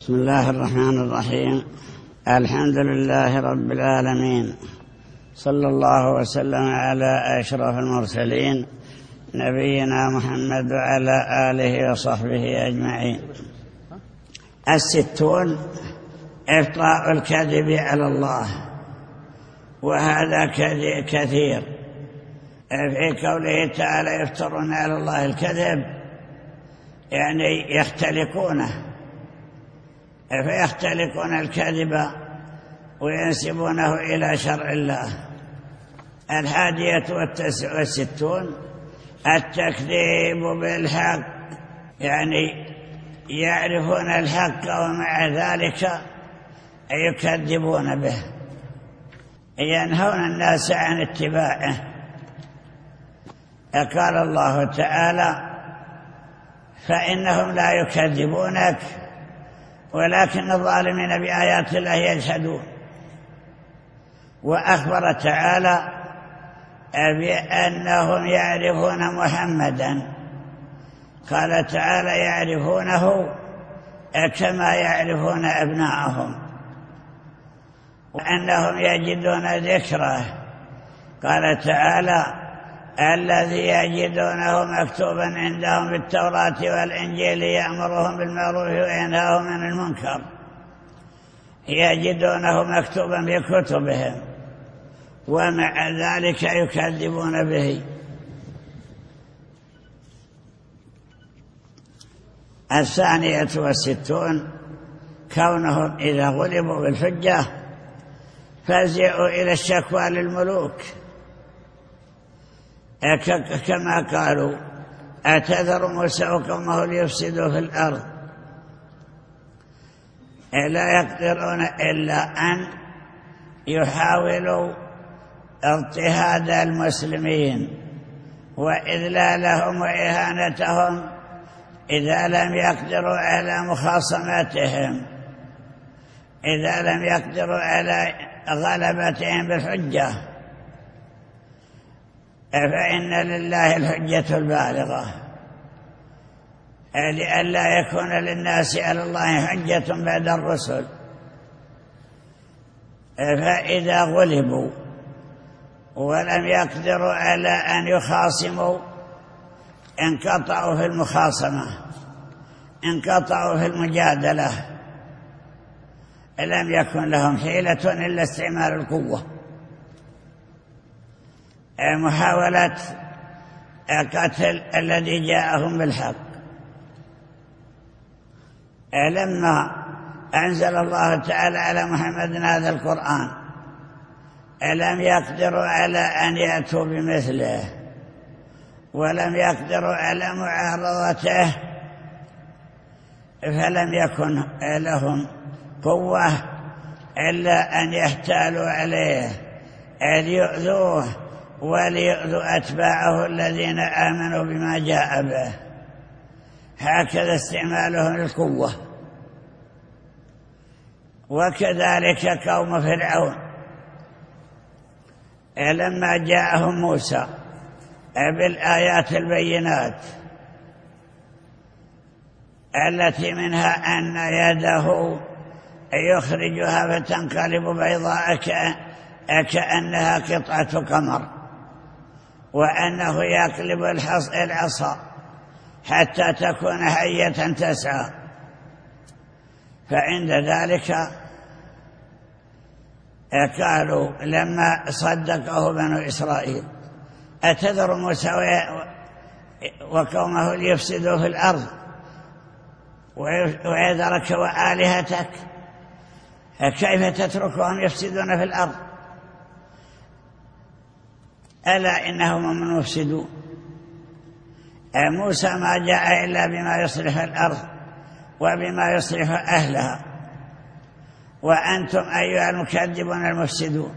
بسم الله الرحمن الرحيم. الحمد لله رب العالمين، صلى الله وسلم على أشرف المرسلين نبينا محمد وعلى آله وصحبه أجمعين. 60 إفطاء الكذب على الله، وهذا كثير في قوله تعالى يفترون على الله الكذب، يعني يختلقونه، فيختلقون الكذب وينسبونه إلى شرع الله. 61 التكذيب بالحق، يعني يعرفون الحق ومع ذلك يكذبون به، ينهون الناس عن اتباعه. قال الله تعالى: فإنهم لا يكذبونك ولكن الظالمين بآيات الله يجحدون. وأخبر تعالى بأنهم يعرفون محمدا، قال تعالى: يعرفونه كما يعرفون أبناءهم، وأنهم يجدون ذكره، قال تعالى: الذي يجدونه مكتوبا عندهم في التوراة والإنجيل يأمرهم بالمعروف وينهاهم عن المنكر. يجدونه مكتوبا في كتبهم ومع ذلك يكذبون به. 62 كونهم إذا غلبوا بالحجة فزعوا إلى الشكوى للملوك، كما قالوا: أتذر موسى وقومه ليفسدوا في الأرض. لا يقدرون إلا أن يحاولوا اضطهاد المسلمين وإذلالهم وإهانتهم إذا لم يقدروا على مخاصمتهم، إذا لم يقدروا على غلبتهم بالحجة، فإن لله الحجة البالغة، لئلا يكون للناس على الله حجة بعد الرسل. فإذا غلبوا ولم يقدروا على أن يخاصموا انقطعوا في المخاصمة، انقطعوا في المجادلة، لم يكن لهم حيلة إلا استعمال القوة، محاولة قتل الذي جاءهم بالحق. لما أنزل الله تعالى على محمد هذا القرآن لم يقدروا على أن يأتوا بمثله، ولم يقدروا على معارضته، فلم يكن لهم قوة إلا أن يحتالوا عليه ليؤذوه وليؤذوا أتباعه الذين آمنوا بما جاء به. هكذا استعمالهم للقوة. وكذلك قوم فرعون لما جاءهم موسى بالآيات البينات التي منها أن يده يخرجها فتنقلب بيضاء كأنها قطعة قمر، وأنه يقلب العصا حتى تكون حية تسعى. فعند ذلك قالوا لما صدقه بنو إسرائيل: أتذر موسى وقومه ليفسدوا في الأرض ويذرك وآلهتك، كيف تتركهم يفسدون في الأرض؟ ألا إنهم هم المفسدون. موسى ما جاء إلا بما يصلح الأرض وبما يصلح أهلها، وأنتم أيها المكذبون المفسدون.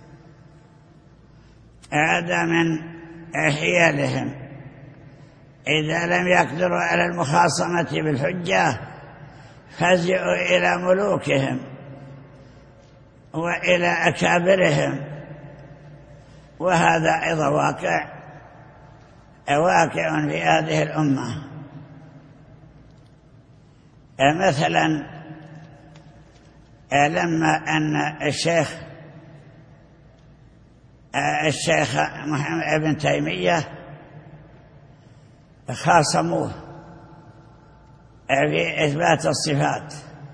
هذا من حيالهم. إذا لم يقدروا على المخاصمة بالحجة فزعوا إلى ملوكهم وإلى أكابرهم، وهذا أيضا واقع في هذه الأمة. مثلا لما أن الشيخ محمد ابن تيمية خاصموه في إثبات الصفات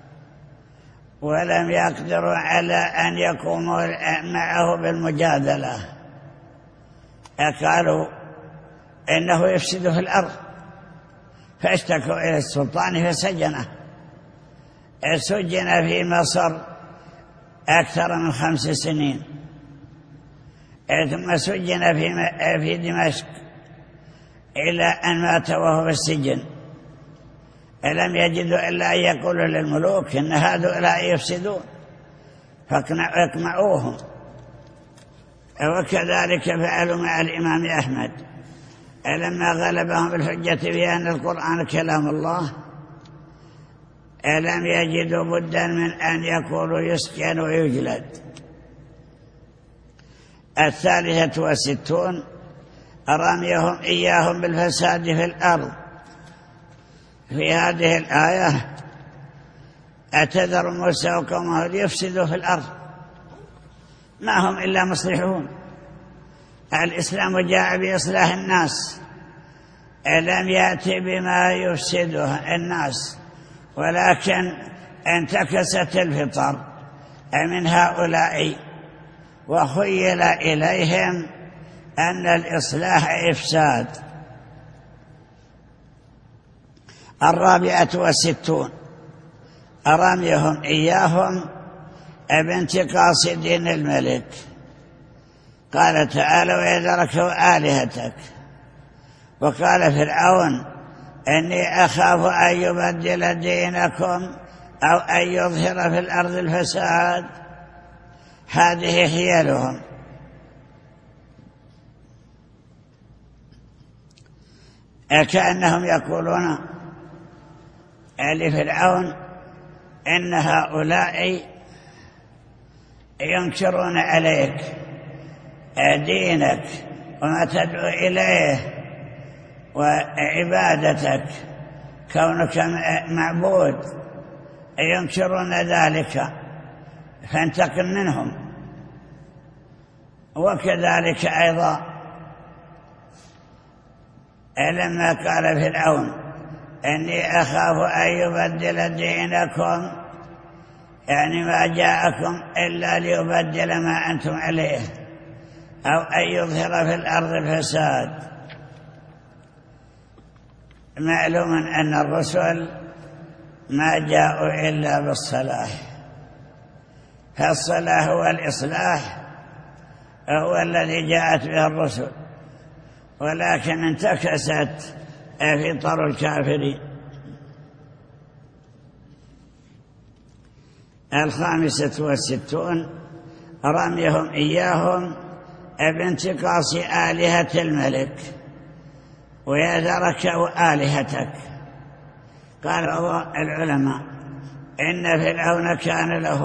ولم يقدروا على أن يقوموا معه بالمجادلة، قالوا إنه يفسد في الأرض، فاشتكوا إلى السلطان فسجنه. سجن في مصر أكثر من 5 سنين، ثم سجن في دمشق إلى أن مات وهو في السجن. لم يجدوا إلا أن يقولوا للملوك إن هؤلاء يفسدون فاقنعوهم. وكذلك فعلوا مع الإمام أحمد لما غلبهم بالحجة بأن القرآن كلام الله، لم يجدوا بدا من أن يقولوا يسجن ويجلد. 63 رميهم إياهم بالفساد في الأرض. في هذه الآية أتذر موسى وقومه ليفسدوا في الأرض، ما هم إلا مصلحون. الإسلام جاء بإصلاح الناس، لم يأتي بما يفسده الناس، ولكن انتكست الفطر من هؤلاء وخيل إليهم أن الإصلاح إفساد. 64 رميهم إياهم بانتقاص دين الملك. قال تعالى: وإذ ركوا آلهتك. وقال فرعون: إني أخاف أن يبدل دينكم أو أن يظهر في الأرض الفساد. هذه حيلهم. كأنهم يقولون لفرعون إن هؤلاء ينكرون عليك دينك وما تدعو إليه وعبادتك، كونك معبود، ينكرون ذلك فانتقم منهم. وكذلك أيضا لما قال فرعون: إني أخاف أن يبدل دينكم، يعني ما جاءكم إلا ليبدل ما أنتم عليه أو أن يظهر في الأرض الفساد. معلوم أن الرسل ما جاءوا إلا بالصلاح، فالصلاح هو الإصلاح هو الذي جاءت به الرسل، ولكن انتكست فطر الكافرين. 65 رميهم إياهم بانتقاص آلهة الملك. وإذا ركوا آلهتك. قال العلماء: إن فرعون كان له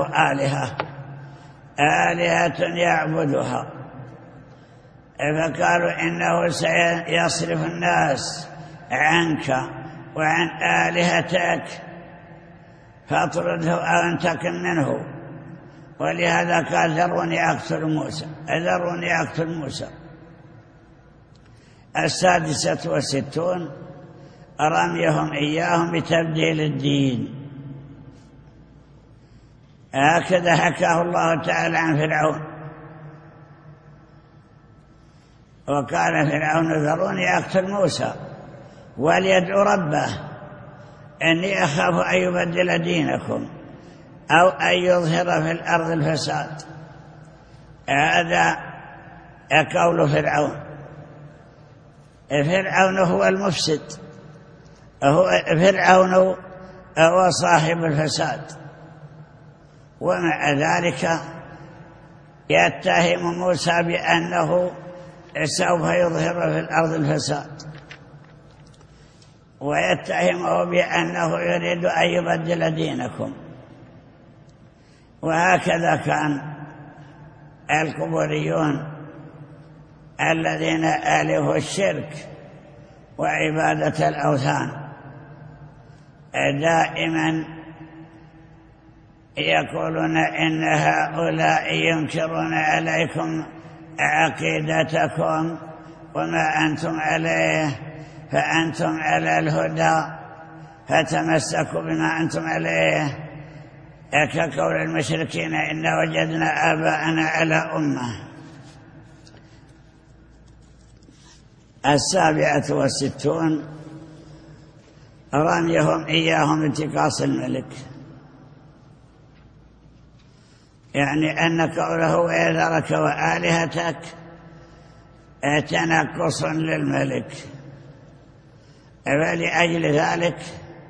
آلهة يعبدها، فقالوا إنه سيصرف الناس عنك وعن آلهتك فاطرده أو انتقم منه. ولهذا قال: ذروني أقتل موسى. 66 رميهم إياهم بتبديل الدين. هكذا حكاه الله تعالى عن فرعون. وقال فرعون: ذروني أقتل موسى وليدعو ربه إني أخاف أن يبدل دينكم أو أن يظهر في الأرض الفساد. هذا قول فرعون. فرعون هو المفسد، فرعون هو صاحب الفساد، ومع ذلك يتهم موسى بأنه سوف يظهر في الأرض الفساد، ويتهمه بأنه يريد أن يبدل دينكم. وهكذا كان القبوريون الذين ألفوا الشرك وعبادة الأوثان دائما يقولون إن هؤلاء ينكرون عليكم عقيدتكم وما أنتم عليه، فأنتم على الهدى فتمسكوا بما أنتم عليه، كقول المشركين إن وجدنا آباءنا على أمة. 67 رميهم إياهم انتقاص الملك، يعني أن قوله ويذرك وآلهتك تنقص للملك، فلأجل ذلك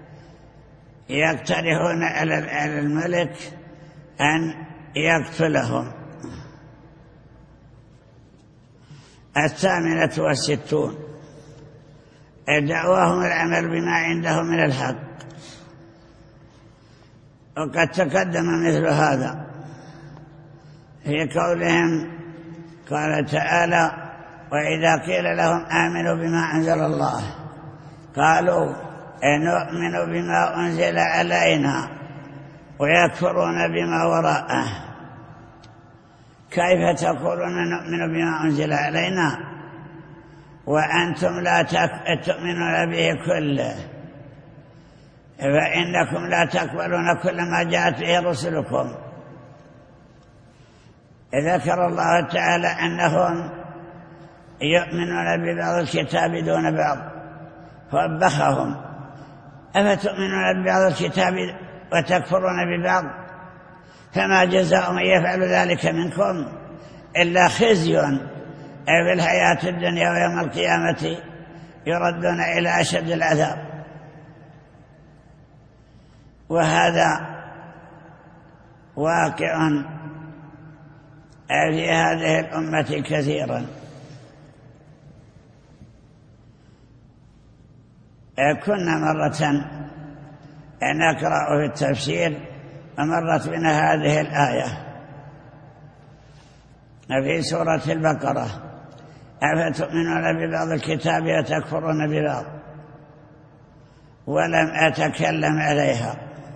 يقترحون على الملك أن يقتلهم. 68 دعواهم العمل بما عندهم من الحق، وقد تقدم مثل هذا في قولهم، قال تعالى وإذا قيل لهم آمنوا بما أنزل الله قالوا نؤمن بما أنزل علينا ويكفرون بما وراءه. كيف تقولون نؤمن بما أنزل علينا وأنتم لا تؤمنون به كله، فإنكم لا تقبلون كل ما جاءت به رسلكم. ذكر الله تعالى أنهم يؤمنون ببعض الكتاب دون بعض فوبخهم، أفتؤمنون ببعض الكتاب وتكفرون ببعض؟ فما جزاء من يفعل ذلك منكم إلا خزي في الحياة الدنيا ويوم القيامة يردون إلى أشد العذاب. وهذا واقع في هذه الأمة كثيرا. كنا مرة نقرأ في التفسير ومرت بنا هذه الآية في سورة البقرة، أفتؤمنون ببعض الكتاب وتكفرون ببعض، ولم أتكلم عليها.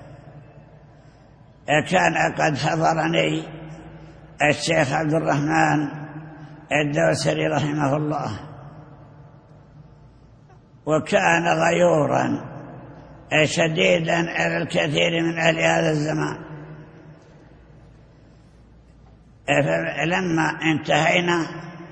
كان قد حضرني الشيخ عبد الرحمن الدوسري رحمه الله، وكان غيورا شديدا على الكثير من أهل هذا الزمان. فلما انتهينا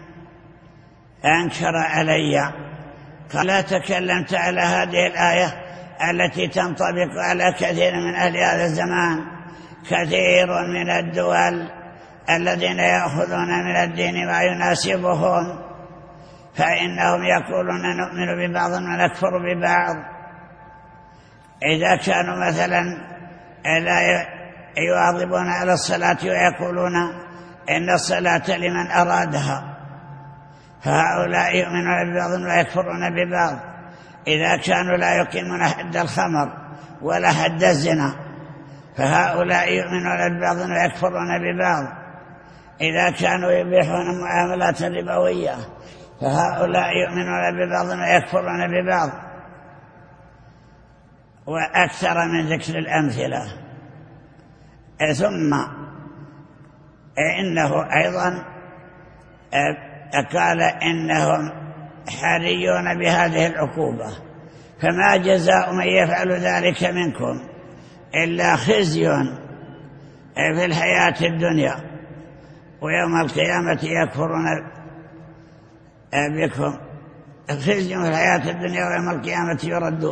أنكر علي، قال لا تكلمت على هذه الآية التي تنطبق على كثير من أهل هذا الزمان. كثير من الدول الذين يأخذون من الدين ما يناسبهم فإنهم يقولون نؤمن ببعض ونكفر ببعض. إذا كانوا مثلا لا يواظبون على الصلاة ويقولون إن الصلاة لمن أرادها، فهؤلاء يؤمنون ببعض ويكفرون ببعض. إذا كانوا لا يقيمون حد الخمر ولا حد الزنا، فهؤلاء يؤمنون ببعض ويكفرون ببعض. إذا كانوا يبيحون معاملات ربوية، فهؤلاء يؤمنون ببعض ويكفرون ببعض. وأكثر من ذكر الأمثلة. ثم إنه أيضا قال إنهم حريون بهذه العقوبة، فما جزاء من يفعل ذلك منكم إلا خزي في الحياة الدنيا ويوم القيامة يكفرون بكم. خزي في الحياة الدنيا ويوم القيامة يردون.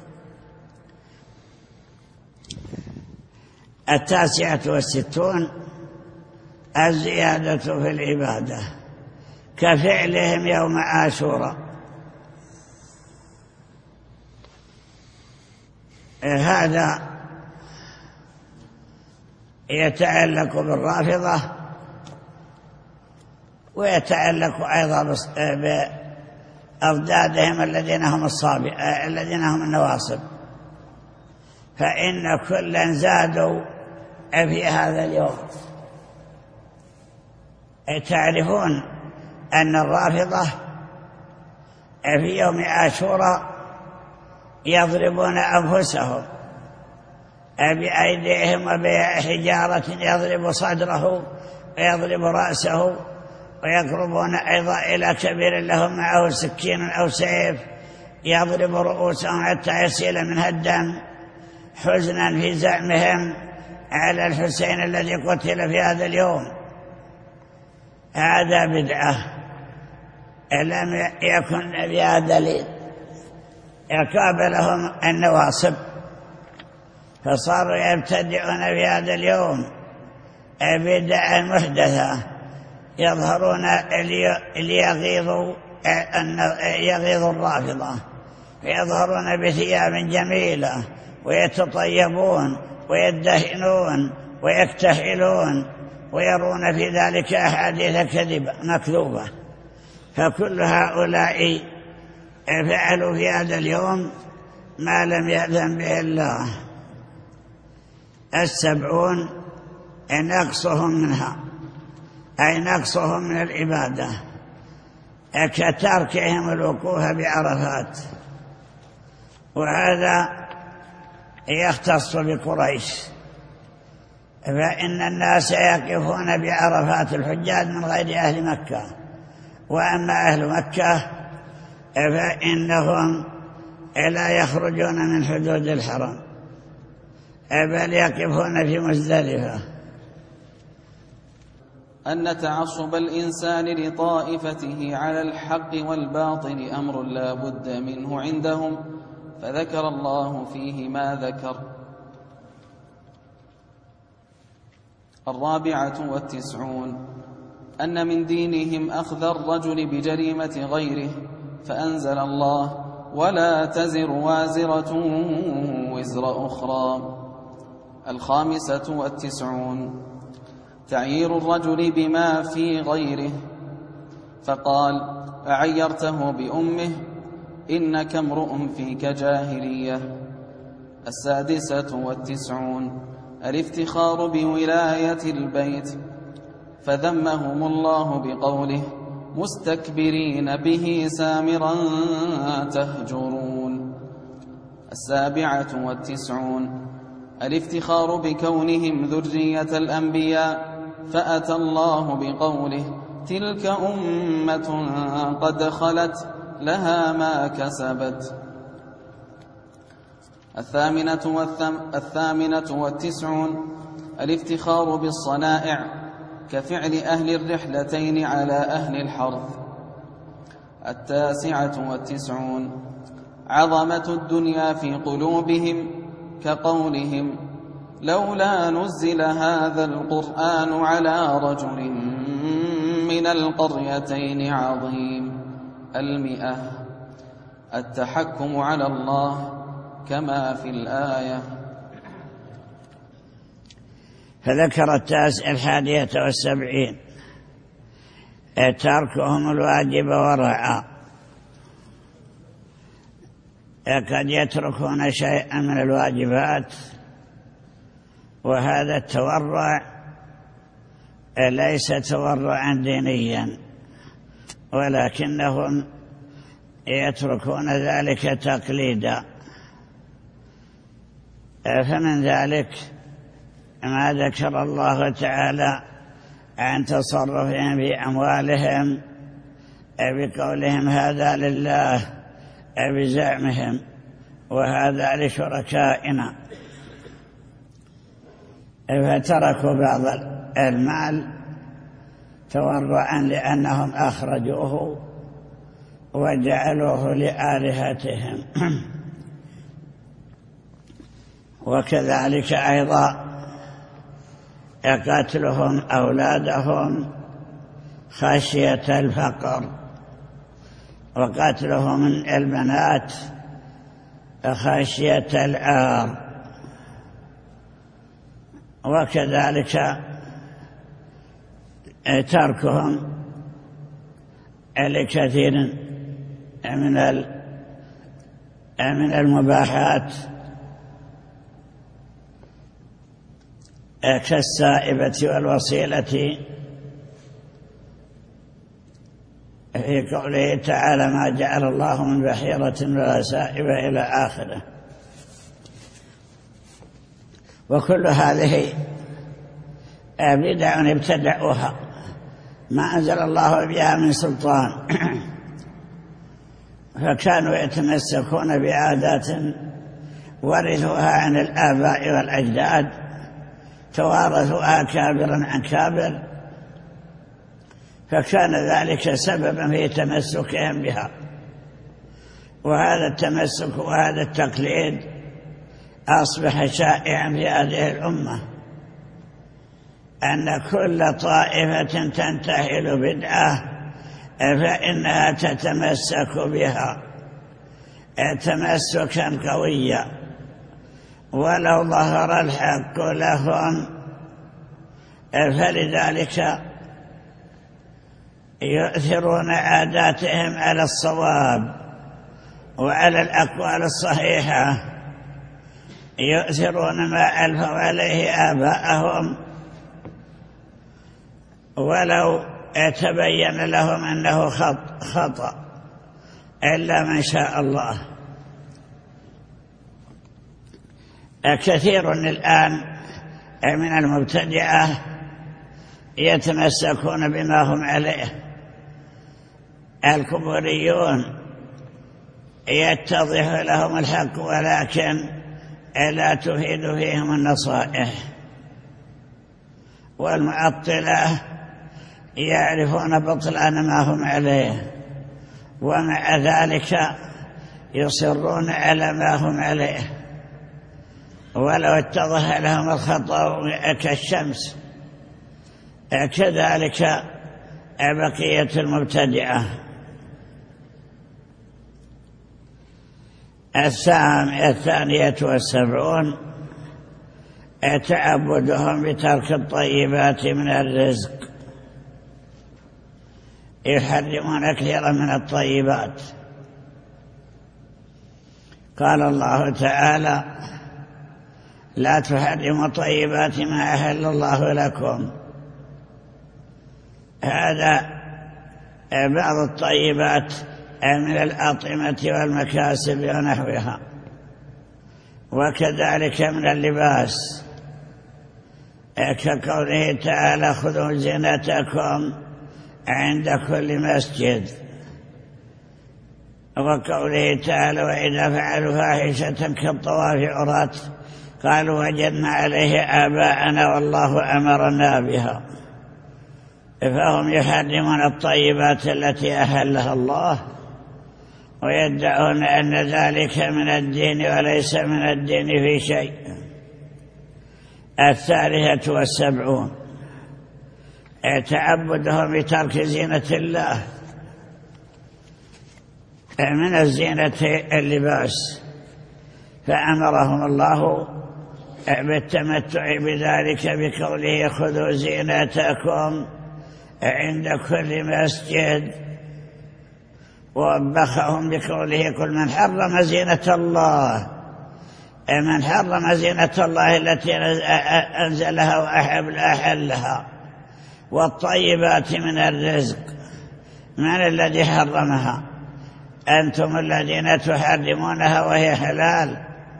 69 الزيادة في العبادة كفعلهم يوم عاشوراء. هذا يتعلق بالرافضة ويتعلق أيضا بأضدادهم الذين هم النواصب، فإن كلا زادوا في هذا اليوم. تعرفون أن الرافضة في يوم عاشوراء يضربون أنفسهم بأيديهم وبحجارة يضرب صدره ويضرب رأسه، ويقربون أيضا إلى كبير لهم معه سكين أو سيف يضرب رؤوسهم حتى يسيل منها الدم، حزنا في زعمهم على الحسين الذي قتل في هذا اليوم. هذا بدعة لم يكن بها دليل، يقابلهم النواصب فصاروا يبتدعون في هذا اليوم بدعة محدثة، يظهرون ليغيظوا الرافضة، فيظهرون بثياب جميلة ويتطيبون ويدهنون ويكتحلون ويرون في ذلك أحاديث كذبة مكذوبة. فكل هؤلاء فعلوا في هذا اليوم ما لم يأذن به الله. 70 نقصهم منها، أي نقصهم من العبادة، كتركهم الوقوف بعرفات، وهذا يختص بقريش، فإن الناس يقفون بعرفات الحجاج من غير أهل مكة، وأما أهل مكة فإنهم لا يخرجون من حدود الحرم، بل يقفون في مزدلفة. أن تعصب الإنسان لطائفته على الحق والباطل أمر لا بد منه عندهم، فذكر الله فيه ما ذكر. 94 أن من دينهم أخذ الرجل بجريمة غيره، فأنزل الله: ولا تزر وازرة وزر أخرى. 95 تعيير الرجل بما في غيره، فقال: أعيرته بأمه إنك امرؤ فيك جاهلية. 96 الافتخار بولاية البيت، فذمهم الله بقوله: مستكبرين به سامرا تهجرون. 97 الافتخار بكونهم ذرية الأنبياء، فأتى الله بقوله: تلك أمة قد خلت لها ما كسبت. 98 الافتخار بالصنائع، كفعل أهل الرحلتين على أهل الحرث. 99 عظمة الدنيا في قلوبهم، كقولهم: لولا نزل هذا القرآن على رجل من القريتين عظيم. 100 التحكم على الله كما في الآية. فذكر 71 تركهم الواجب ورعا، قد يتركون شيئا من الواجبات، وهذا التورع ليس تورعا دينيا، ولكنهم يتركون ذلك تقليدا. فمن ذلك ما ذكر الله تعالى عن تصرفهم في أموالهم بقولهم: هذا لله، بزعمهم، وهذا لشركائنا، فتركوا بعض المال تورعا لأنهم أخرجوه وجعلوه لآلهتهم. وكذلك أيضا قتلهم أولادهم خشية الفقر، وقتلهم البنات خشية العار، وكذلك تركهم لكثير من المباحات كالسائبة والوصيلة، في قوله تعالى: ما جعل الله من بحيرة ولا سائبة إلى آخره. وكل هذه بدع ابتدعوها ما أنزل الله بها من سلطان فكانوا يتمسكون بعادات ورثوها عن الآباء والأجداد توارثوها كابرا عن كابر فكان ذلك سببا في تمسكهم بها. وهذا التمسك وهذا التقليد أصبح شائعا في هذه الأمة أن كل طائفة تنتحل بدعة فإنها تتمسك بها تمسكا قويا ولو ظهر الحق لهم. فلذلك يؤثرون عاداتهم على الصواب وعلى الأقوال الصحيحة، يؤثرون ما ألفوا عليه آباءهم ولو تبين لهم أنه خطأ إلا من شاء الله. كثير الآن من المبتدعة يتمسكون بما هم عليه. الكبريون يتضح لهم الحق ولكن لا تفيد فيهم النصائح، والمعطلة يعرفون بطلان ما هم عليه ومع ذلك يصرون على ما هم عليه ولو اتضح لهم الخطأ كالشمس. كذلك بقية المبتدعة. الثانية والسبعون تعبدهم بترك الطيبات من الرزق، يحرمون كثيرا من الطيبات. قال الله تعالى: لا تحرموا طيبات ما أحل الله لكم. هذا بعض الطيبات من الأطعمة والمكاسب ونحوها، وكذلك من اللباس كقوله تعالى: خذوا زينتكم عند كل مسجد، وقوله تعالى: وإذا فعلوا فاحشة كالطواف عراة قالوا وجدنا عليه آباءنا والله أمرنا بها. فهم يحرمون الطيبات التي أحلها الله ويدعون أن ذلك من الدين وليس من الدين في شيء. الثالثة والسبعون تعبدهم بترك زينة الله. من الزينة اللباس، فأمرهم الله بالتمتع بذلك بقوله: خذوا زينتكم عند كل مسجد. ووبخهم بقوله: قل من حرم زينة الله، من حرم زينة الله التي أنزلها وأحلها والطيبات من الرزق، من الذي حرمها؟ أنتم الذين تحرمونها وهي حلال.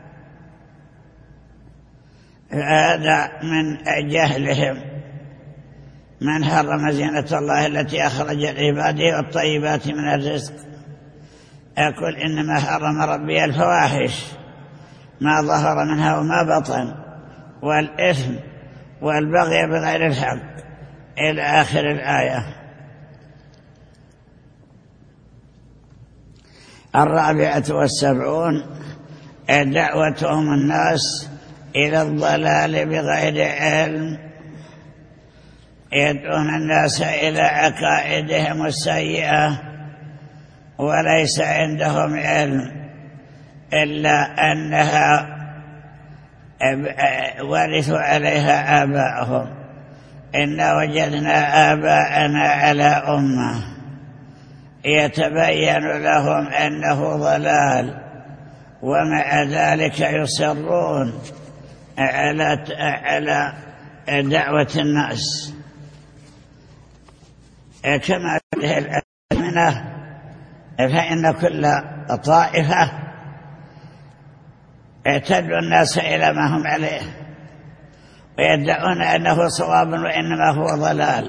هذا من جهلهم. من حرم زينة الله التي أخرج لعباده والطيبات من الرزق. أقول إنما حرم ربي الفواحش ما ظهر منها وما بطن، والإثم والبغي بغير الحق إلى آخر الآية. الرابعة والسبعون دعوتهم الناس إلى الضلال بغير علم، يدعون الناس إلى عقائدهم السيئة وليس عندهم علم إلا أنها ورثوا عليها آباءهم. إنا وجدنا آباءنا على أمة، يتبين لهم أنه ضلال ومع ذلك يصرون على دعوة الناس. كما به الأزمنة، فإن كل طائفة تدعو الناس إلى ما هم عليه، ويدعون أنه صواب وإنما هو ضلال.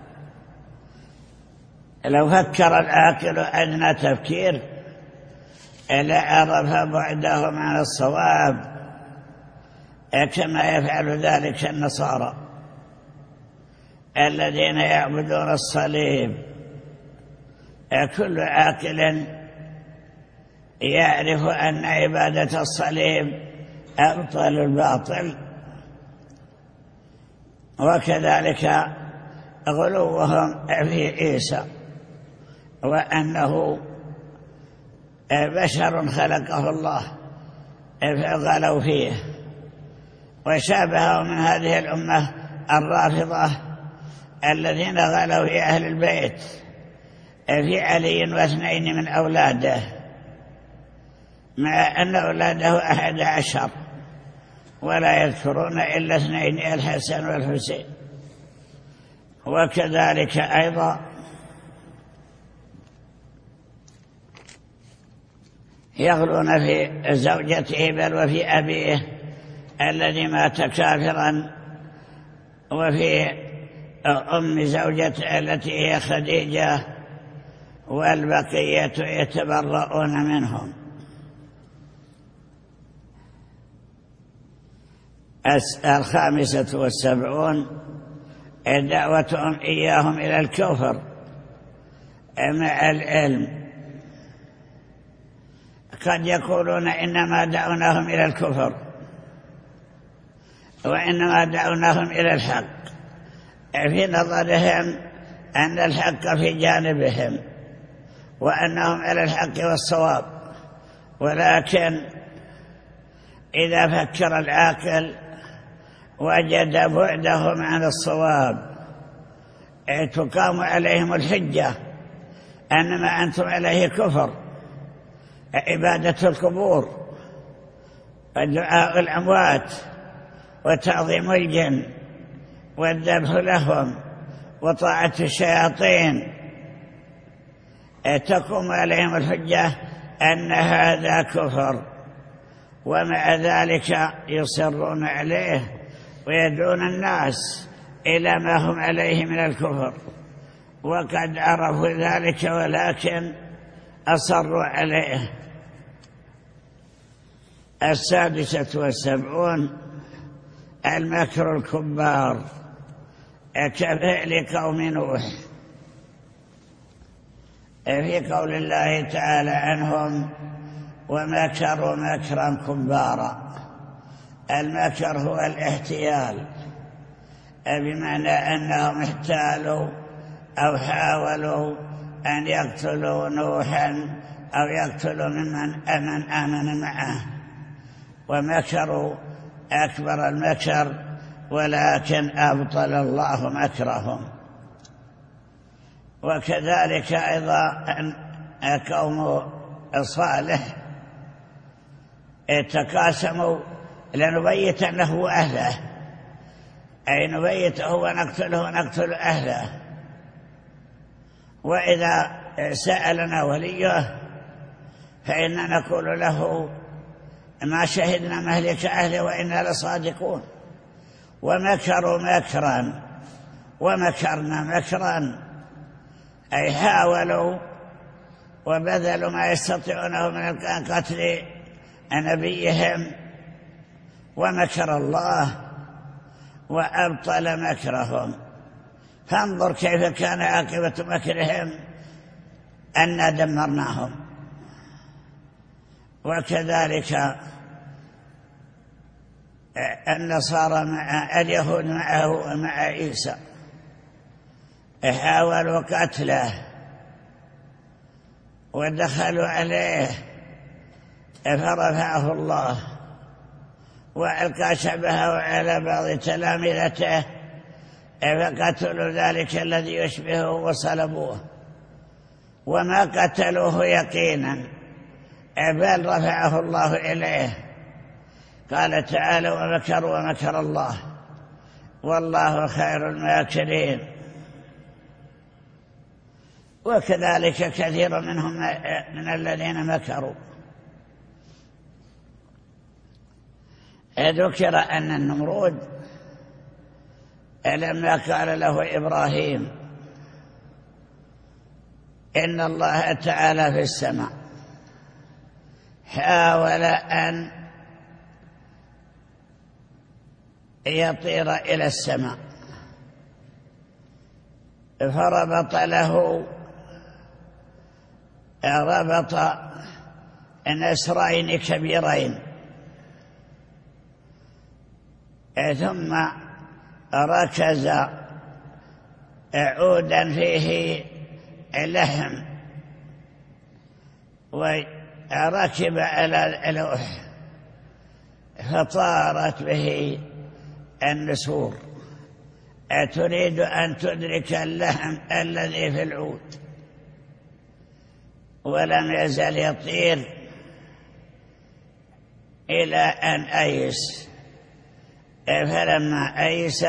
لو فكر العاقل أدنى تفكير لعرف بعدهم عن الصواب، كما يفعل ذلك النصارى الذين يعبدون الصليب. كل عاقل يعرف أن عبادة الصليب أبطل الباطل، وكذلك غلوهم في عيسى وأنه بشر خلقه الله فغلوا فيه. وشابهوا من هذه الأمة الرافضة الذين غلوا في أهل البيت في علي واثنين من أولاده، مع أن أولاده 11 ولا يذكرون إلا 2 الحسن والحسين. وكذلك أيضا يغلون في زوجته بل وفي أبيه الذي مات كافرا، وفي أم زوجته التي هي خديجة، والبقية يتبرؤون منهم. 75 دعوتهم إياهم إلى الكفر مع العلم. قد يقولون إنما دعوناهم إلى الكفر وإنما دعوناهم إلى الحق، في نظرهم أن الحق في جانبهم وأنهم على الحق والصواب. ولكن إذا فكر العاقل وجد بعدهم عن الصواب تقام عليهم الحجة أن ما أنتم عليه كفر، عبادة القبور ودعاء الأموات وتعظيم الجن والذبح لهم وطاعة الشياطين، تقوم عليهم الحجة أن هذا كفر، ومع ذلك يصرون عليه ويدعون الناس إلى ما هم عليه من الكفر، وقد عرفوا ذلك ولكن أصروا عليه. 76 المكر الكبار كفعل قوم نوح، في قول الله تعالى عنهم ومكروا مكرا كبارا. المكر هو الاحتيال، بمعنى أنهم احتالوا أو حاولوا أن يقتلوا نوحا أو يقتلوا ممن آمن معه، ومكروا أكبر المكر، ولكن أبطل الله مكرهم. وكذلك أيضا قوم صالح تقاسموا لنبيتنه أهله، أي نبيته ونقتله ونقتل أهله، وإذا سألنا وليه فإننا نقول له ما شهدنا مهلك أهله وإنا لصادقون. ومكروا مكرا ومكرنا مكرا، أي حاولوا وبذلوا ما يستطيعونه من قتل نبيهم، ومكر الله وأبطل مكرهم. فانظر كيف كان عاقبة مكرهم أنا دمرناهم. وكذلك النصارى مع اليهود مع عيسى حاولوا قتله ودخلوا عليه فرفعه الله وألقى شبهه على بعض تلامذته فقتلوا ذلك الذي يشبهه وصلبوه، وما قتلوه يقينا بل رفعه الله إليه. قال تعالى ومكروا ومكر الله والله خير الماكرين. وكذلك كثير منهم من الذين مكروا. ذكر أن النمرود لما قال له إبراهيم إن الله تعالى في السماء، حاول أن يطير إلى السماء، فربط له نسرين كبيرين، ثم ركز عودا فيه لحم وركب على اللوح فطارت به النسور. أتريد أن تدرك اللحم الذي في العود؟ ولم يزل يطير إلى أن أيس، فلما أيس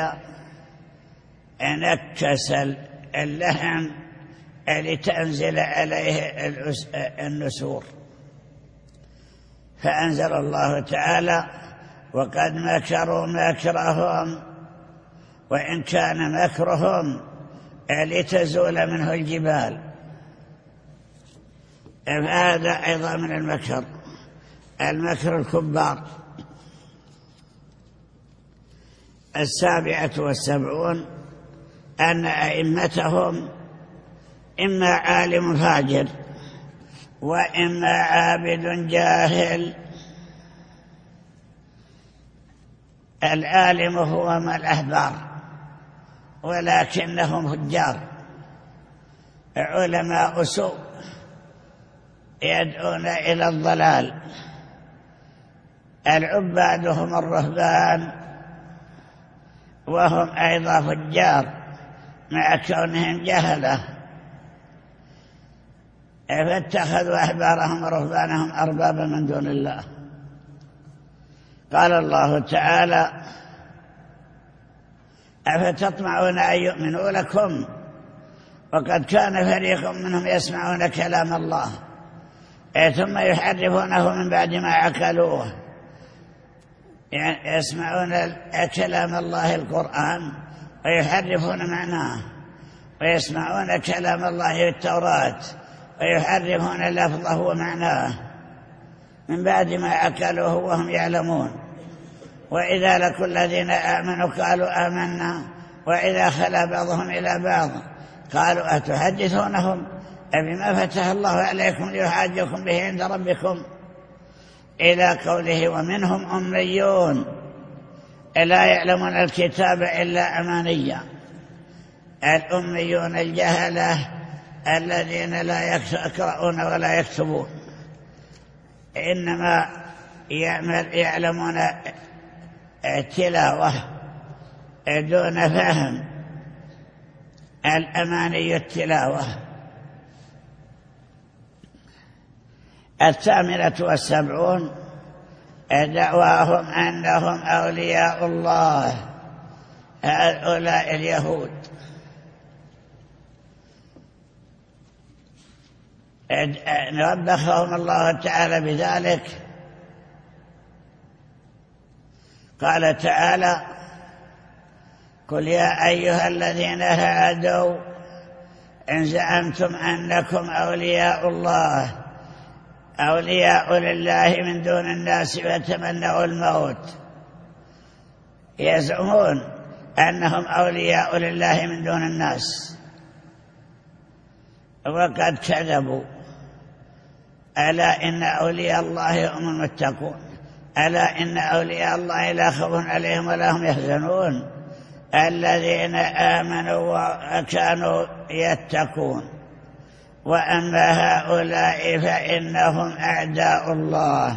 نكس اللحم لتنزل عليه النسور، فأنزل الله تعالى وقد مكروا مكرهم وإن كان مكرهم لتزول منه الجبال. هذا أيضا من المكر الكبار. 77 أن أئمتهم إما عالم فاجر وإما عابد جاهل. العالم هو ما الأحبار ولكنهم فجار، علماء سوء يدعون إلى الضلال. العباد هم الرهبان وهم أيضا فجار مع كونهم جهلة، فاتخذوا أحبارهم ورهبانهم أربابا من دون الله. قال الله تعالى أفتطمعون أن يؤمنوا لكم وقد كان فريق منهم يسمعون كلام الله ثم يحرفونه من بعد ما عقلوه. يعني يسمعون كلام الله القرآن ويحرفون معناه، ويسمعون كلام الله التوراة ويحرفون لفظه ومعناه من بعد ما عقلوه وهم يعلمون. وإذا لقوا الذين آمنوا قالوا آمنا وإذا خلا بعضهم إلى بعض قالوا أتحدثونهم بما فتح الله عليكم ليحاجكم به عند ربكم، إلى قوله ومنهم أميون لا يعلمون الكتاب إلا أمانيا. الأميون الجهلة الذين لا يقرؤون ولا يكتبون، إنما يعلمون التلاوة دون فهم. الأماني التلاوة. 78 دعواهم أنهم أولياء الله، هؤلاء اليهود. نبههم الله تعالى بذلك. قال تعالى قل يا أيها الذين هادوا إن زعمتم أنكم أولياء الله أولياء لله من دون الناس فتمنوا الموت. يزعمون أنهم أولياء لله من دون الناس وقد كذبوا. ألا إن أولياء الله هم المتقون، ألا إن أولياء الله لا خوف عليهم ولا هم يحزنون الذين آمنوا وكانوا يتقون. وأما هؤلاء فإنهم أعداء الله.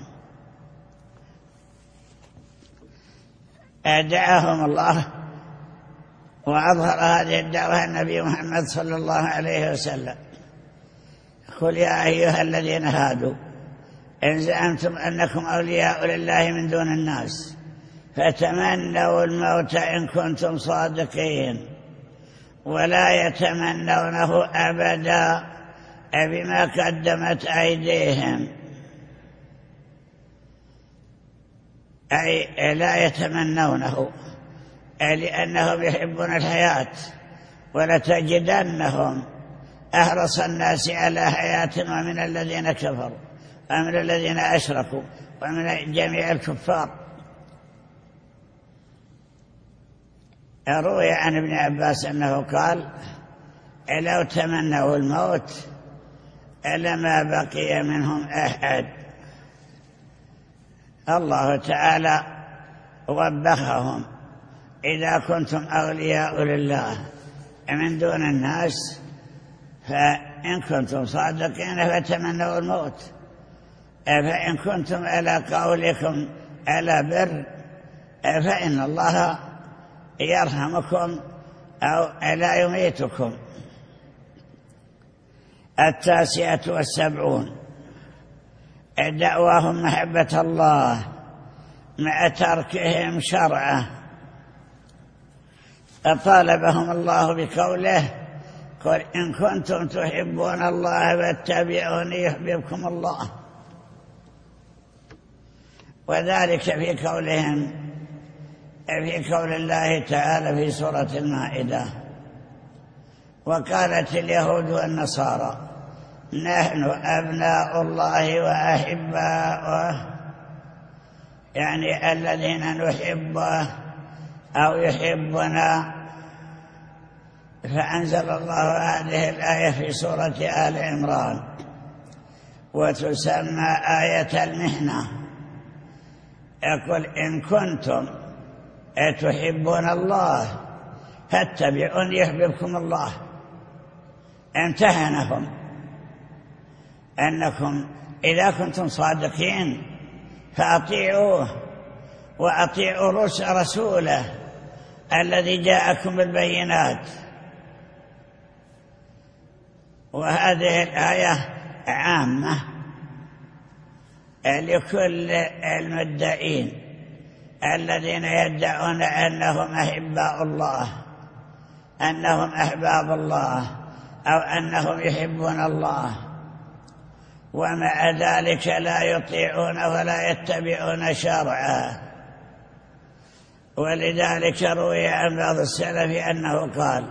أدعاهم الله وأظهر هذه الدعوة النبي محمد صلى الله عليه وسلم. قل يا أيها الذين هادوا إن زعمتم أنكم أولياء لله من دون الناس فتمنوا الموت إن كنتم صادقين ولا يتمنونه أبدا بما قدمت أيديهم، أي لا يتمنونه لأنهم يحبون الحياة، ولتجدنهم أحرص الناس على حياة ومن الذين كفروا ومن الذين أشركوا ومن جميع الكفار. روي عن ابن عباس أنه قال: لو تمنوا الموت لما بقي منهم أحد. الله تعالى وبخهم: إذا كنتم أولياء لله من دون الناس فإن كنتم صادقين فتمنوا الموت، فإن كنتم على قولكم على بر فإن الله يرحمكم أو لا يميتكم. 79 دعواهم محبة الله مع تركهم شرعه. طالبهم الله بقوله: قل إن كنتم تحبون الله فاتبعوني يحببكم الله. وذلك في قولهم في قول الله تعالى في سورة المائدة: وقالت اليهود والنصارى نحن أبناء الله وأحباؤه، يعني الذين نحبه أو يحبنا. فأنزل الله هذه الآية في سورة آل عمران، وتسمى آية المحنة. يقول: إن كنتم تحبون الله فاتبعوني يحببكم الله. امتحنهم أنكم إذا كنتم صادقين فأطيعوه وأطيعوا رسوله الذي جاءكم بالبينات. وهذه الآية عامة لكل المدعين الذين يدعون أنهم أحباء الله، أنهم أحباب الله، أو أنهم يحبون الله، ومع ذلك لا يطيعون ولا يتبعون شرعه. ولذلك روي عن بعض السلف أنه قال: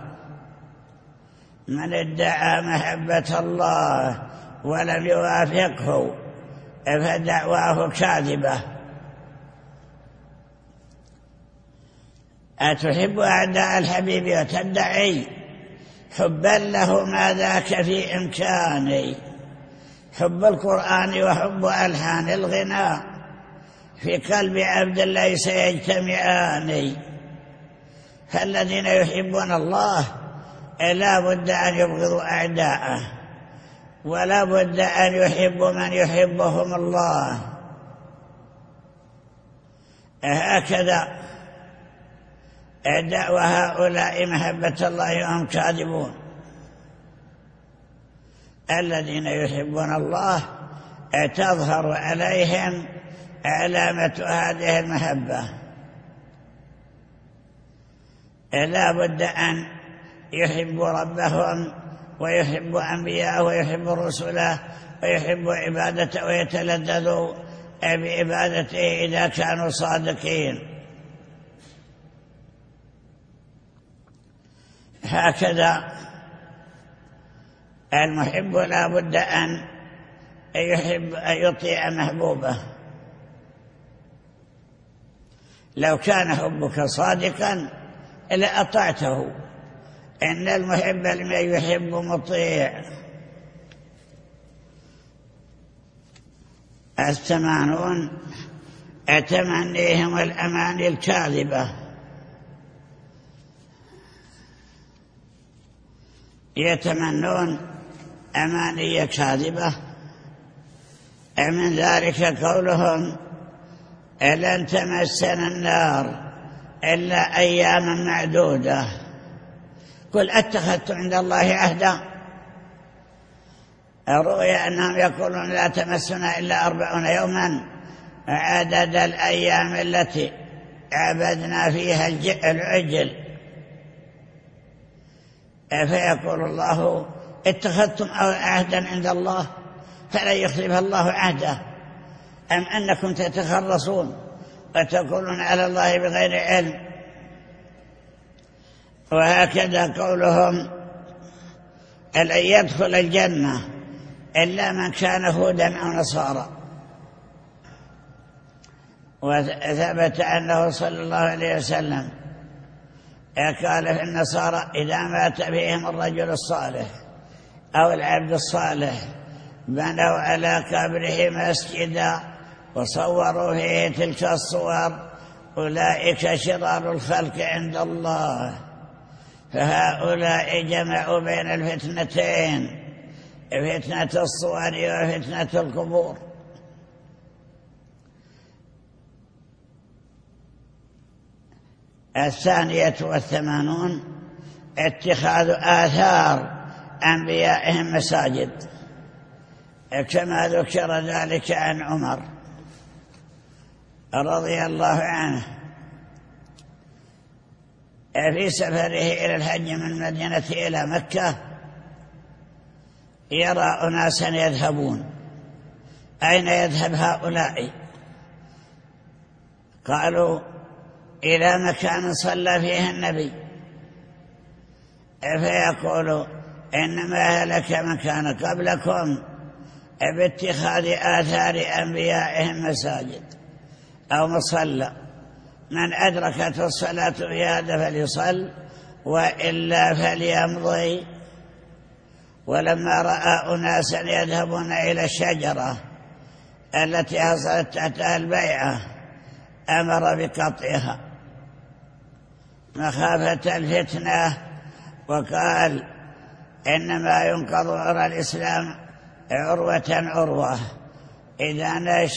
من ادعى محبة الله ولم يوافقه فدعواه كاذبة. أتحب أعداء الحبيب وتدعي حبا له ما ذاك في إمكاني؟ حب القرآن وحب ألحان الغناء في قلب عبد ليس يجتمعان. فالذين يحبون الله لا بد أن يبغضوا أعداءه، ولا بد أن يحبوا من يحبهم الله. هكذا دعوى هؤلاء محبة الله وهم كاذبون. الذين يحبون الله تظهر عليهم علامة هذه المحبة. لا بد أن يحبوا ربهم ويحبوا أنبياءه ويحبوا رسله ويحبوا عبادته ويتلذذوا بعبادته إذا كانوا صادقين. هكذا المحب لا بد أن يطيع محبوبه. لو كان حبك صادقا لأطعته. إن المحب لمن يحب مطيع. 80 تمنيهم الأماني الكاذبة. يتمنون أماني كاذبة. من ذلك قولهم: لن تمسنا النار إلا أياما معدودة. قل أتخذتم عند الله عهدا؟ روي أنهم يقولون لا تمسنا إلا 40 يوما عدد الأيام التي عبدنا فيها العجل. فيقول الله: اتخذتم عهدا عند الله فلن يخلف الله عهده، أم أنكم تتخرصون وتقولون على الله بغير علم؟ وهكذا قولهم لن يدخل الجنة إلا من كان هودا أو نصارى. وثبت أنه صلى الله عليه وسلم قال في النصارى إذا مات فيهم الرجل الصالح أو العبد الصالح بنوا على قبره مسجدا وصوروا فيه تلك الصور، أولئك شرار الخلق عند الله. فهؤلاء جمعوا بين الفتنتين، فتنة الصور وفتنة القبور. الثانية والثمانون اتخاذ آثار أنبيائهم مساجد، كما ذكر ذلك عن عمر رضي الله عنه في سفره إلى الحج من المدينة إلى مكة، يرى أناسا يذهبون. أين يذهب هؤلاء؟ قالوا إلى مكان صلى فيه النبي، فيقول إنما هلك من كان قبلكم باتخاذ آثار أنبيائهم مساجد أو مصلى، من أدركت الصلاة في هذا فليصل وإلا فليمضي. ولما رأى أناسا يذهبون إلى الشجرة التي حصلت تحتها البيعة أمر بقطعها مخافة الفتنة، وقال إنما ينقض عرى الإسلام عروة عروة، إذا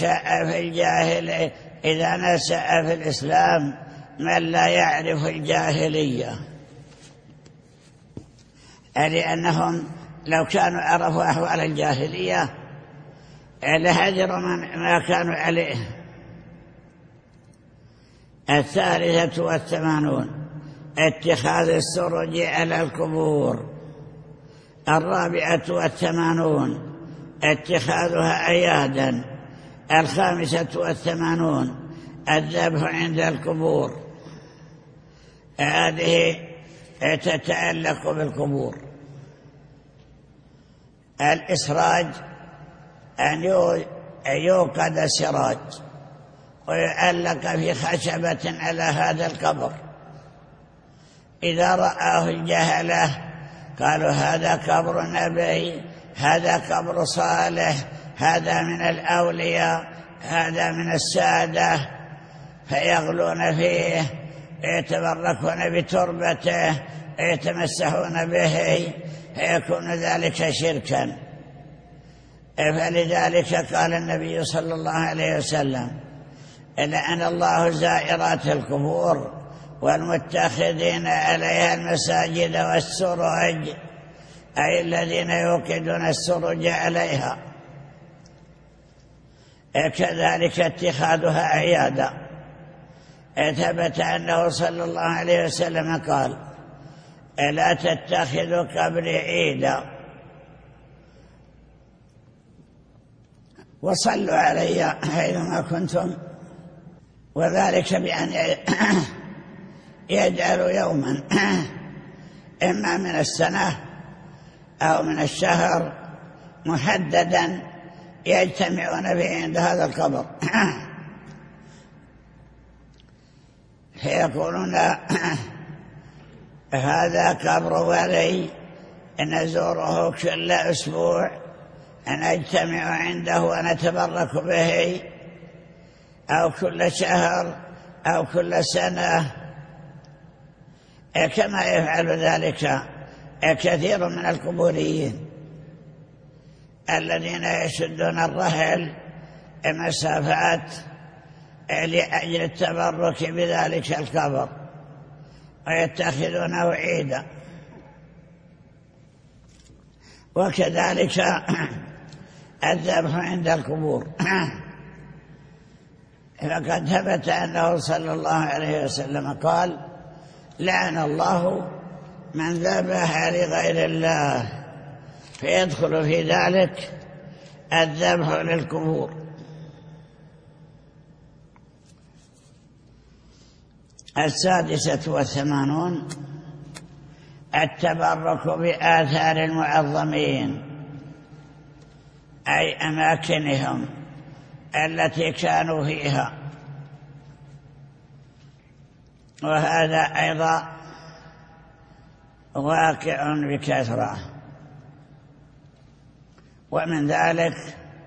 نشأ في الإسلام من لا يعرف الجاهلية، لأنهم لو كانوا عرفوا أحوال الجاهلية لهجروا ما كانوا عليه. الثالثة والثمانون اتخاذ السرج على القبور. الرابعة والثمانون اتخاذها أيادا. الخامسة والثمانون الذبح عند القبور، هذه تتعلق بالقبور. الإسراج أن يوقد سراج ويعلق في خشبة على هذا القبر، إذا رآه الجهلة قالوا هذا قبر نبي، هذا قبر صالح، هذا من الأولياء، هذا من السادة، فيغلون فيه، يتبركون بتربته، يتمسحون به، فيكون ذلك شركا. فلذلك قال النبي صلى الله عليه وسلم لعن الله زائرات القبور والمتخذين عليها المساجد والسرج، أي الذين يوقدون السرج عليها. كذلك اتخاذها عيادا. ثبت أنه صلى الله عليه وسلم قال لا تتخذوا قبري عيدا وصلوا علي حيثما كنتم، وذلك بأن يجعلوا يوما إما من السنة أو من الشهر محددا يجتمعون فيه عند هذا القبر، فيقولون هذا قبر ولي نزوره كل أسبوع، نجتمع عنده ونتبرك به، أو كل شهر أو كل سنة، كما يفعل ذلك كثير من القبوريين الذين يشدون الرحل مسافات لأجل التبرك بذلك القبر ويتخذونه عيدا. وكذلك الذبح عند القبور، فقد ثبت أنه صلى الله عليه وسلم قال لعن الله من ذبح لغير الله، فيدخل في ذلك الذبح للقبور. السادسة والثمانون التبرك بآثار المعظمين، أي أماكنهم التي كانوا فيها. وهذا أيضا واقع بكثرة. ومن ذلك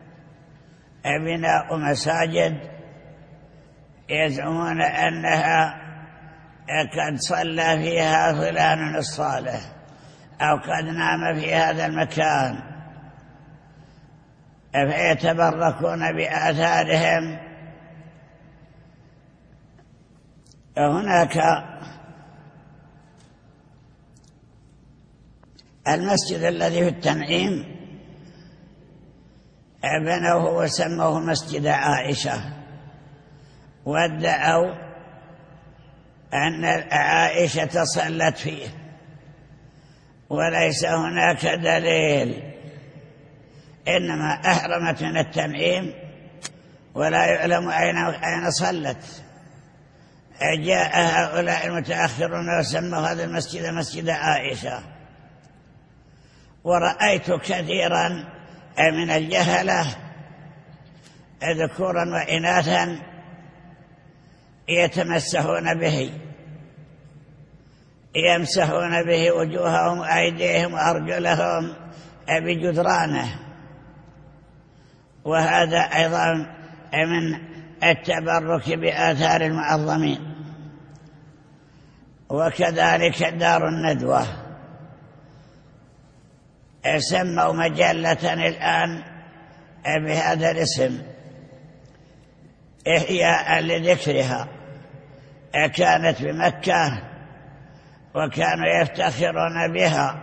بناء مساجد يزعمون أنها قد صلى فيها فلان الصالح أو قد نام في هذا المكان، فيتبركون بآثارهم. هناك المسجد الذي في التنعيم بنوه وسموه مسجد عائشة، وادعوا أن عائشة صلت فيه، وليس هناك دليل، إنما أحرمت من التنعيم ولا يعلم أين صلت. جاء هؤلاء المتأخرون وسموا هذا المسجد مسجد عائشة. ورأيت كثيرا من الجهلة ذكورا وإناثا يتمسحون به، يمسحون به وجوههم وأيديهم وأرجلهم بجدرانه، وهذا أيضا من التبرك بآثار المعظمين. وكذلك دار الندوة سموا مجلة الآن بهذا الاسم إحياء لذكرها، كانت بمكة وكانوا يفتخرون بها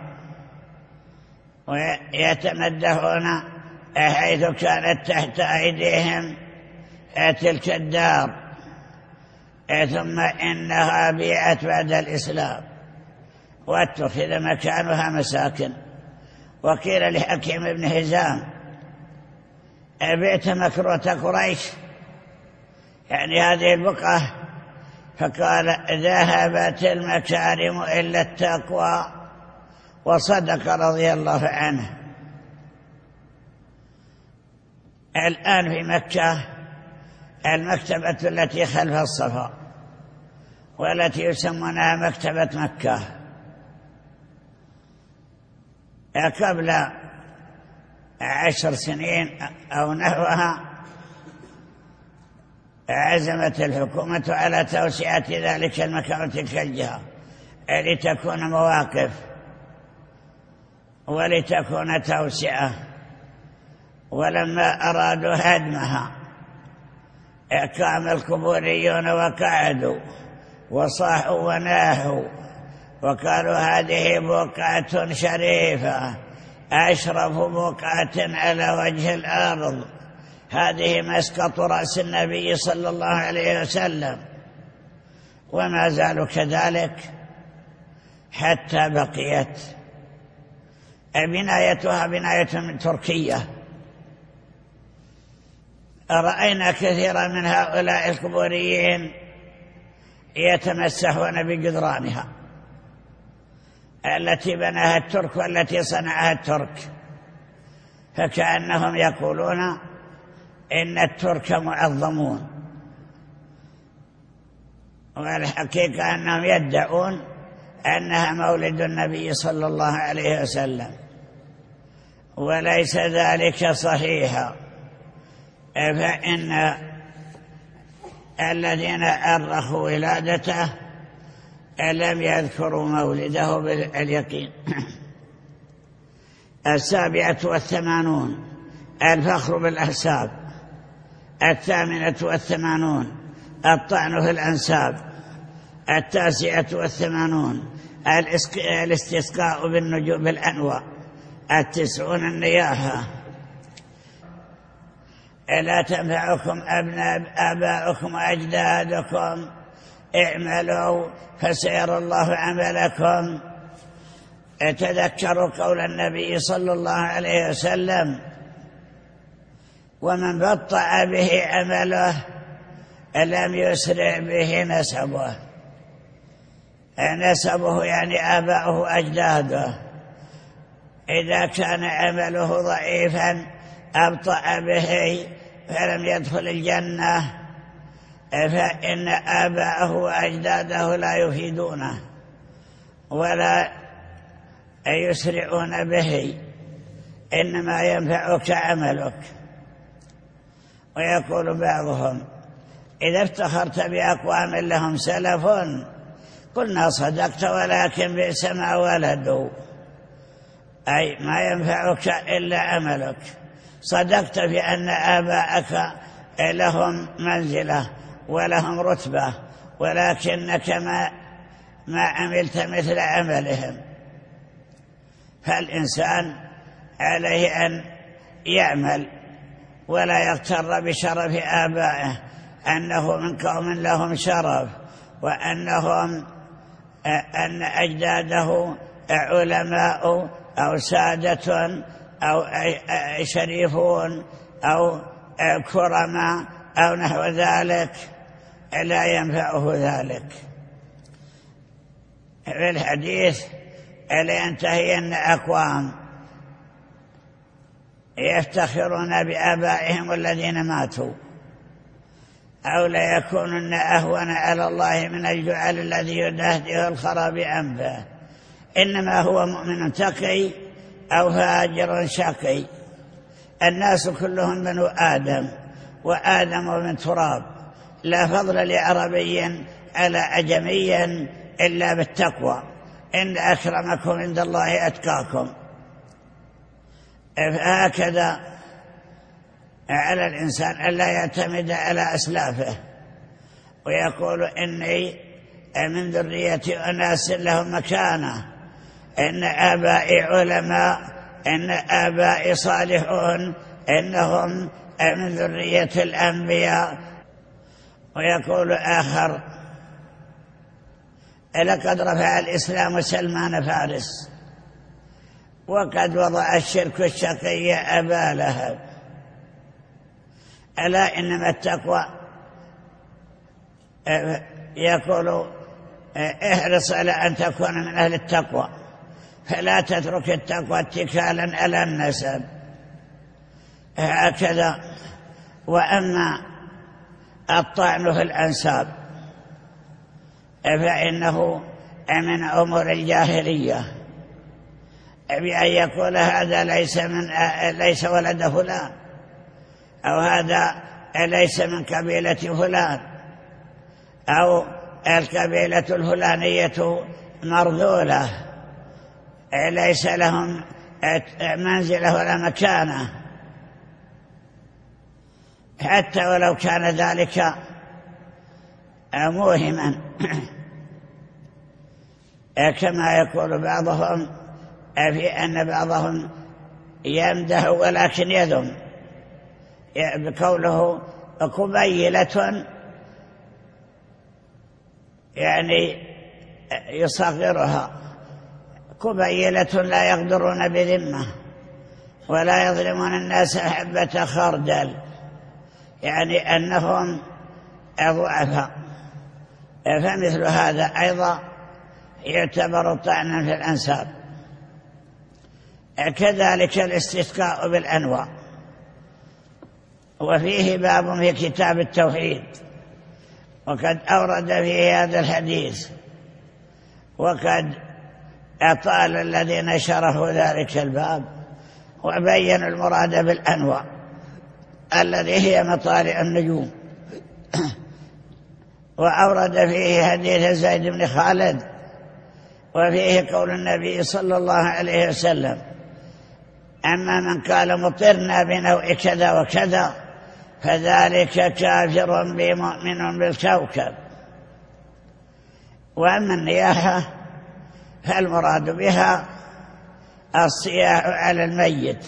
ويتمدحون حيث كانت تحت أيديهم تلك الدار، ثم إنها بيعت بعد الإسلام واتخذ مكانها مساكن. وقيل لحكيم بن هزام: أبعت مكروة قريش، يعني هذه البقعة؟ فقال: ذهبت المكارم إلا التقوى. وصدق رضي الله عنه. الآن في مكة المكتبة التي خلف الصفا والتي يسمونها مكتبة مكة، قبل 10 سنين أو نحوها عزمت الحكومة على توسعة ذلك المكان وتلك الجهة لتكون مواقف ولتكون توسعة. ولما أرادوا هدمها قام القبوريون وقعدوا وصاحوا وناهوا وقالوا: هذه بقعة شريفة، أشرف بقعة على وجه الأرض، هذه مسقط رأس النبي صلى الله عليه وسلم. وما زالوا كذلك حتى بقيت. بنايتها بناية تركية. رأينا كثيرا من هؤلاء القبوريين يتمسحون بجدرانها التي بناها الترك والتي صنعها الترك، فكأنهم يقولون إن الترك معظمون، والحقيقة أنهم يدعون أنها مولد النبي صلى الله عليه وسلم، وليس ذلك صحيحا. فإن الذين أرخوا ولادته لم يذكروا مولده باليقين. 87 الفخر بالأحساب. 88 الطعن في الأنساب. 89 الاستسقاء بالنجوم بالأنواع. 90 النياحة. لا تنفعكم آباؤكم وأجدادكم، اعملوا فسيرى الله عملكم. تذكروا قول النبي صلى الله عليه وسلم: ومن بطأ به عمله لم يسرع به نسبه. نسبه يعني آباؤه أجداده. إذا كان عمله ضعيفا أبطأ به فلم يدخل الجنة، فإن آباءه وأجداده لا يفيدونه ولا يسرعون به، إنما ينفعك عملك. ويقول بعضهم: إذا افتخرت بأقوام لهم سلف قلنا صدقت ولكن بئس ما ولدوا، أي ما ينفعك إلا عملك. صدقت بأن آباءك لهم منزلة ولهم رتبة، ولكنك ما عملت مثل عملهم. فالإنسان عليه أن يعمل ولا يغتر بشرف آبائه، أنه من قوم لهم شرف، أن أجداده علماء أو سادة أو شريفون أو كرماء أو نحو ذلك، لا ينفعه ذلك. في الحديث: لينتهين أقوام يفتخرون بآبائهم الذين ماتوا، أو ليكونن أهون على الله من الجعل الذي يدهده الخرى بأنفه، إنما هو مؤمن تقي أو فاجر شقي. الناس كلهم بنو آدم، وآدم من تراب، لا فضل لعربي على أجمي إلا بالتقوى، إن أكرمكم عند الله أتقاكم. فهكذا على الإنسان ألا يعتمد على أسلافه ويقول: إني من ذرية أناس لهم مكانة، إن آبائي علماء، إن آبائي صالحون، إنهم من ذرية الأنبياء. ويقول آخر: لقد رفع الإسلام سلمان فارس، وقد وضع الشرك الشقي أبا لهب. ألا إنما التقوى، يقول: احرص على أن تكون من أهل التقوى، فلا تترك التقوى اتكالا على النسب. هكذا. وأما الطعن في الأنساب فإنه من أمور الجاهلية، بأن يقول: هذا ليس ولد فلان، أو هذا ليس من قبيلة فلان، أو القبيلة الفلانية مرذولة، ليس لهم منزلة ولا مكانة، حتى ولو كان ذلك موهما. كما يقول بعضهم في أن بعضهم يمدح ولكن يذم، بقوله قبيلة، يعني يصغرها، قبيلة لا يقدرون بذمة ولا يظلمون الناس حبة خردل، يعني أنهم ضعفاء. فمثل هذا أيضا يعتبر طعنا في الأنساب. كذلك الاستسقاء بالأنواع، وفيه باب في كتاب التوحيد، وقد أورد فيه هذا الحديث، وقد أطال الذين شرحوا ذلك الباب وبينوا المراد بالأنواع الذي هي مطالع النجوم. وأورد فيه حديث زيد بن خالد، وفيه قول النبي صلى الله عليه وسلم: أما من قال مطرنا بنوع كذا وكذا فذلك كافر بي مؤمن بالكوكب. وأما النياحة فالمراد بها الصياح على الميت،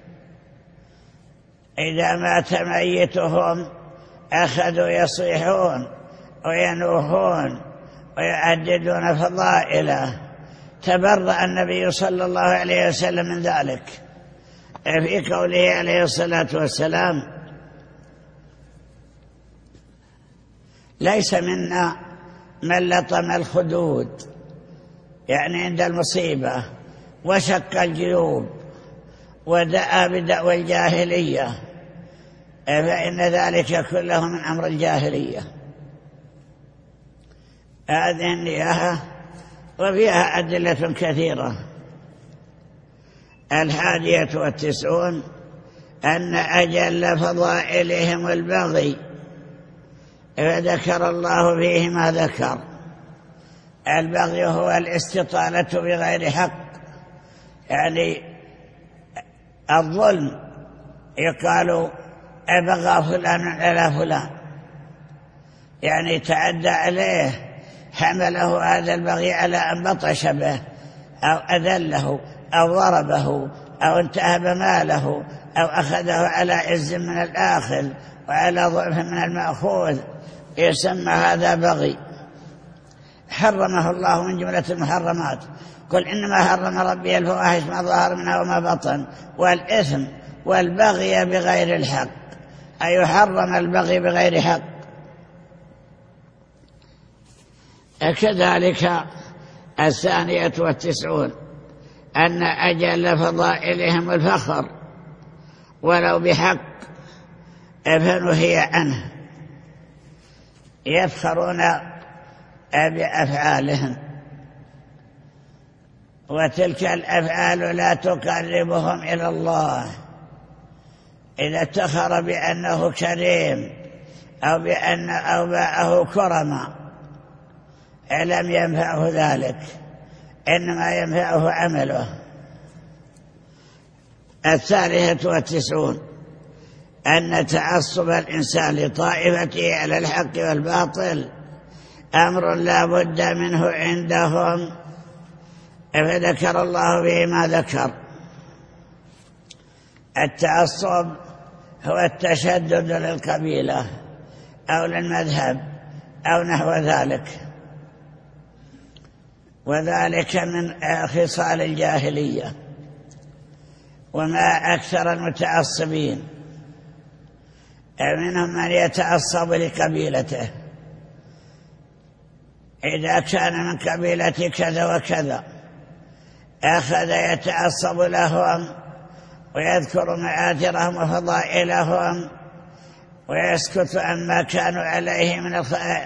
إذا مات ميتهم أخذوا يصيحون وينوحون ويعددون فضائله. تبرأ النبي صلى الله عليه وسلم من ذلك في قوله عليه الصلاة والسلام: ليس منا من لطم الخدود يعني عند المصيبة وشق الجيوب ودعا بدعوى الجاهلية، فإن ذلك كله من أمر الجاهلية. هذه النياحة وفيها أدلة كثيرة. 91 أن أجل فضائلهم البغي، فذكر الله فيه ما ذكر. البغي هو الاستطالة بغير حق، يعني الظلم، يقال أبغى فلان على فلان، يعني تعدى عليه، حمله هذا البغي على أن بطش به أو أذله أو ضربه أو انتهب ماله أو أخذه على عز من الآخذ وعلى ضعف من المأخوذ، يسمى هذا بغي، حرمه الله من جملة المحرمات. قل إنما حرم ربي الفواحش ما ظهر منها وما بطن والإثم والبغي بغير الحق، أي حرم البغي بغير حق. كذلك 92 أن أجل فضائلهم الفخر ولو بحق، فنهي عنه، يفخرون بأفعالهم، وتلك الأفعال لا تقربهم إلى الله. إذا افتخر بأنه كريم أو بأن أوباءه كرما لم ينفعه ذلك، إنما ينفعه عمله. 93 أن تعصب الإنسان لطائفته على الحق والباطل أمر لا بد منه عندهم، فذكر الله به ما ذكر. التعصب هو التشدد للقبيلة أو للمذهب أو نحو ذلك، وذلك من خصال الجاهلية. وما أكثر المتعصبين، منهم من يتعصب لقبيلته، إذا كان من قبيلة كذا وكذا أخذ يتعصب لهم ويذكر مآثرهم وفضائلهم ويسكت عما كانوا عليه من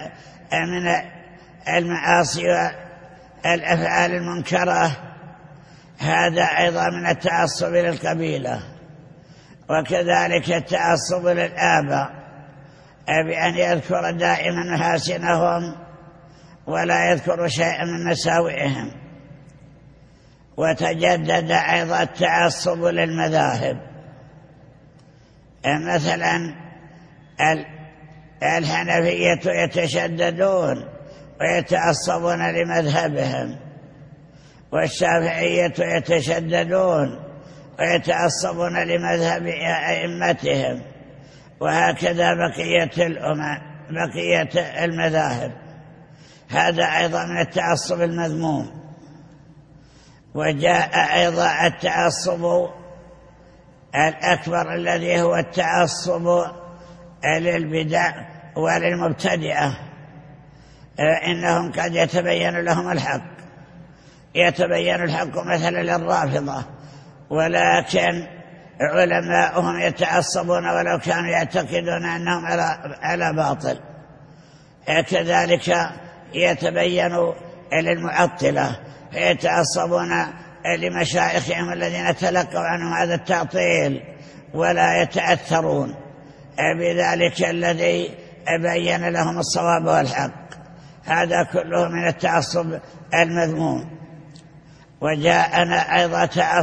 المعاصي والأفعال المنكرة. هذا أيضا من التعصب للقبيلة. وكذلك التعصب للآباء، بأن يذكر دائما محاسنهم ولا يذكر شيئا من مساوئهم. وتجدد أيضا التعصب للمذاهب، مثلا الحنفية يتشددون ويتعصبون لمذهبهم، والشافعية يتشددون ويتعصبون لمذهب أئمتهم، وهكذا بقية المذاهب. هذا أيضا من التعصب المذموم. وجاء أيضا التعصب الأكبر الذي هو التعصب للبدع وللمبتدئة، إنهم قد يتبين لهم الحق، يتبين الحق مثلا للرافضة، ولكن علماؤهم يتعصبون ولو كانوا يعتقدون أنهم على باطل. كذلك يتبين للمعطلة، يتعصبون لمشايخهم الذين تلقوا عنهم هذا التعطيل ولا يتأثرون بذلك الذي بين لهم الصواب والحق. هذا كله من التعصب المذموم. وجاءنا أيضا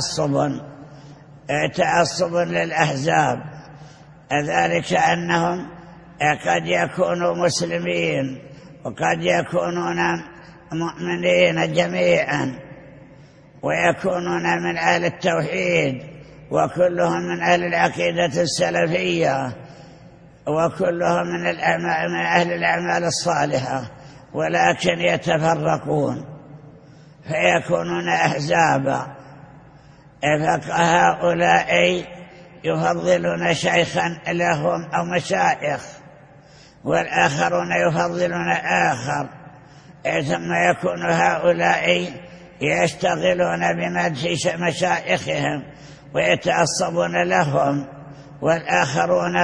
تعصب للأحزاب، ذلك أنهم قد يكونوا مسلمين وقد يكونون مؤمنين جميعا، ويكونون من أهل التوحيد، وكلهم من أهل العقيدة السلفية، وكلهم من أهل الأعمال الصالحة، ولكن يتفرقون فيكونون أحزابا. فهؤلاء يفضلون شيخا لهم أو مشايخ، والآخرون يفضلون آخر، ثم يكون هؤلاء يشتغلون بمدح مشايخهم ويتعصبون لهم، والآخرون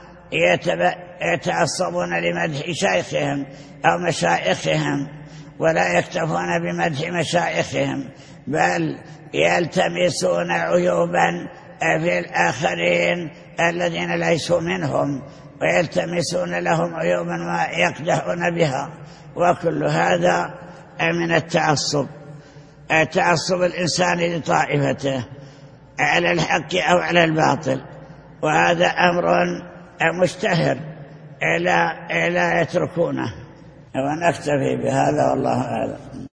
يتعصبون لمدح شيخهم أو مشايخهم ولا يكتفون بمدح مشايخهم، بل يلتمسون عيوبا في الآخرين الذين ليسوا منهم ويلتمسون لهم عيوبا ما يقدحون بها. وكل هذا من التعصب، تعصب الإنسان لطائفته على الحق أو على الباطل، وهذا أمر مشتهر لا يتركونه. ونكتفي بهذا والله أعلم.